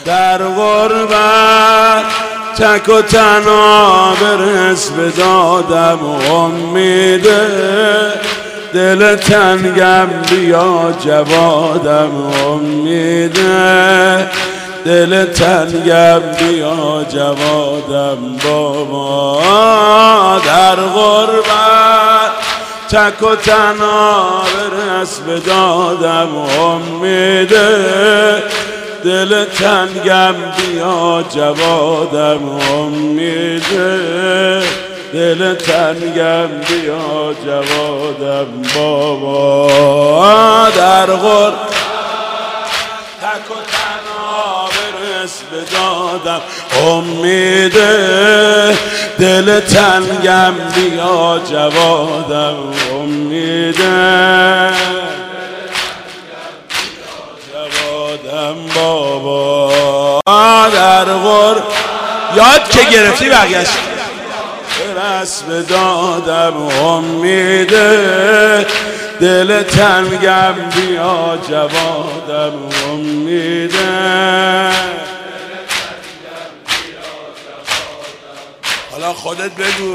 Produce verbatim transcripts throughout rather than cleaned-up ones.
در غربت تک و تنها برس به دادم امیده دل تنگم بیا جوادم امیده دل تنگم بیا جوادم بابا در غربت تک و تنها برس به دادم امیده دل تنگم بیا جوادم امیده دل تنگم بیا جوادم بابا در غربت تک و تنها برس به دادم امیده دل تنگم بیا جوادم امیده جوادم بابا در غربت یاد که گرفتی برگشت برس به دادم امیده دل تنگم بیا جوادم امیده حالا خودت بگو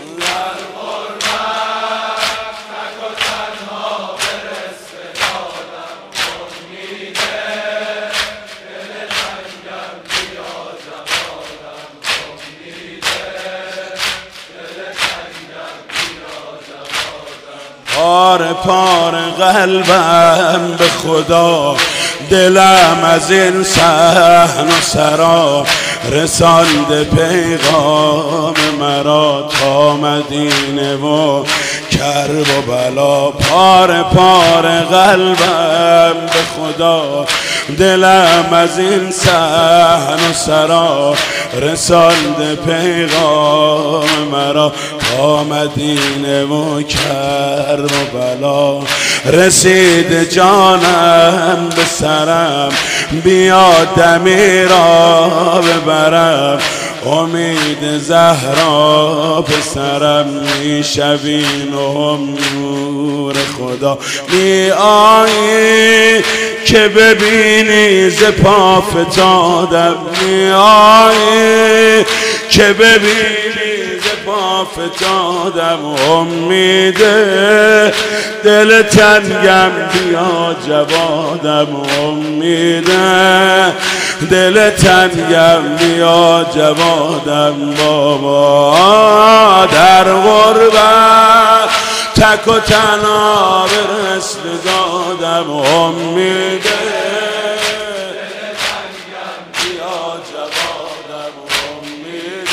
پاره پاره قلبم به خدا دلم از این صحن و سرا رسانده پیغام مرا تا مدینه و کرب و بلا پاره پاره قلبم به خدا دلم از این صحن و سرا رسانده پیغام مرا تا مدینه و کرب و بلا رسید جانم به سرم بیا دمی را ببرم امید زهرا پسرم می شوین و نور خدا می آیی که ببینی ز پا فتادم می آیی که ببینی ز پا فتادم امیده دل تنگم بیا جوادم امیده دل تنگم بیا جوادم بابا در غربت تک و تنها برس به دادم امیده دل تنگم بیا جوادم امیده